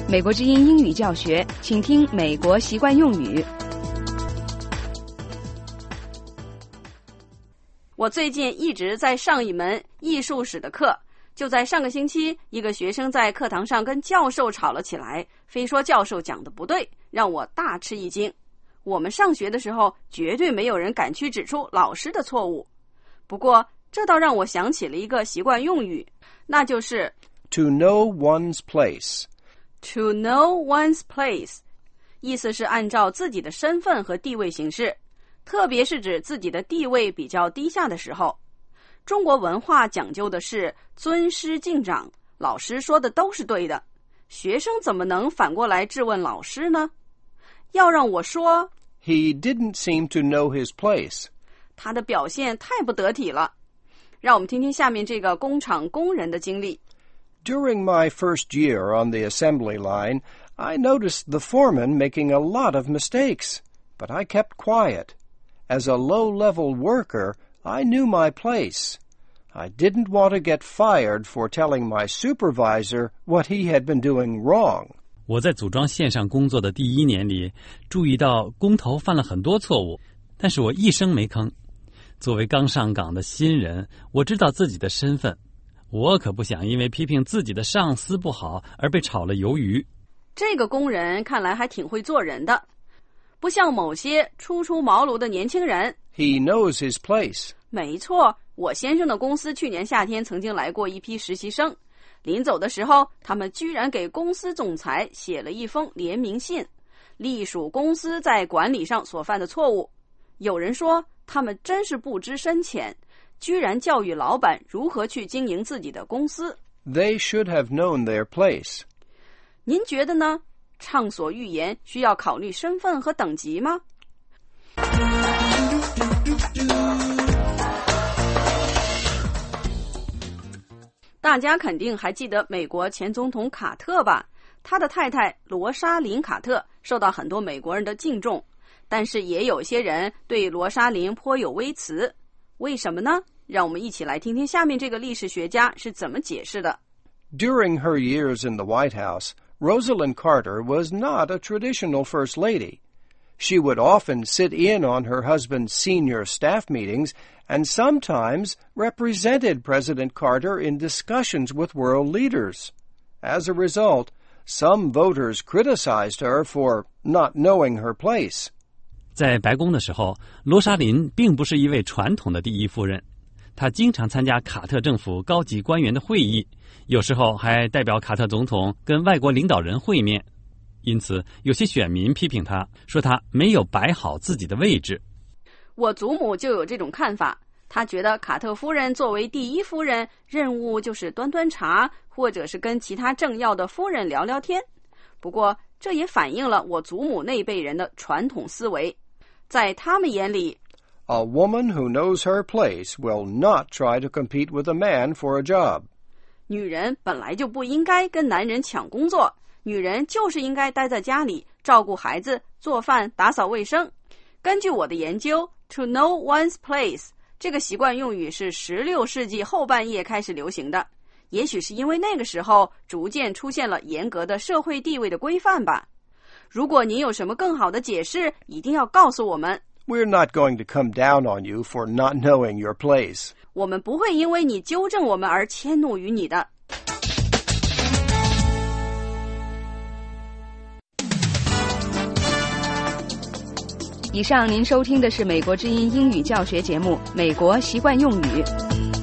美国之音英语教学，请听美国习惯用语。 我最近一直在上一门艺术史的课，就在上个星期，一个学生在课堂上跟教授吵了起来，非说教授讲的不对，让我大吃一惊。我们上学的时候，绝对没有人敢去指出老师的错误。不过，这倒让我想起了一个习惯用语，那就是 To know one's place。To know one's place， 意思是按照自己的身份和地位行事，特别是指自己的地位比较低下的时候。中国文化讲究的是尊师敬长，老师说的都是对的，学生怎么能反过来质问老师呢？要让我说 He didn't seem to know his place， 他的表现太不得体了。让我们听听下面这个工厂工人的经历。 During my first year on the assembly line, I noticed the foreman making a lot of mistakes, but I kept quiet. As a low-level worker, I knew my place. I didn't want to get fired for telling my supervisor what he had been doing wrong. 我在组装线上工作的第1年里，注意到工头犯了很多错误，但是我一声没吭。作为刚上岗的新人，我知道自己的身份。我可不想因为批评自己的上司不好而被炒了鱿鱼。 这个工人看来还挺会做人的，不像某些初出茅庐的年轻人。 He knows his place. 没错，我先生的公司去年夏天曾经来过一批实习生，临走的时候，他们居然给公司总裁写了一封联名信，隶属公司在管理上所犯的错误。有人说，他们真是不知深浅，居然教育老板如何去经营自己的公司。 They should have known their place. 您觉得呢？畅所欲言需要考虑身份和等级吗？大家肯定还记得美国前总统卡特吧？他的太太罗莎琳·卡特受到很多美国人的敬重，但是也有些人对罗莎琳颇有微词。为什么呢？让我们一起来听听下面这个历史学家是怎么解释的。 During her years in the White House, Rosalind Carter was not a traditional first lady. She would often sit in on her husband's senior staff meetings and sometimes represented President Carter in discussions with world leaders. As a result, some voters criticized her for not knowing her place. 在白宫的时候，罗莎琳并不是一位传统的第一夫人，她经常参加卡特政府高级官员的会议，有时候还代表卡特总统跟外国领导人会面。因此，有些选民批评她，说她没有摆好自己的位置。 我祖母就有这种看法，她觉得卡特夫人作为第一夫人，任务就是端端茶，或者是跟其他政要的夫人聊聊天。不过，这也反映了我祖母那辈人的传统思维。在他们眼里 A woman who knows her place will not try to compete with a man for a job. 女人本来就不应该跟男人抢工作，女人就是应该待在家里，照顾孩子，做饭，打扫卫生。根据我的研究 ，to know one's place 这个习惯用语是16世纪后半叶开始流行的，也许是因为那个时候逐渐出现了严格的社会地位的规范吧。如果您有什么更好的解释，一定要告诉我们。 We're not going to come down on you for not knowing your place. 我们不会因为你纠正我们而迁怒于你的。 以上您收听的是美国之音英语教学节目《美国习惯用语》。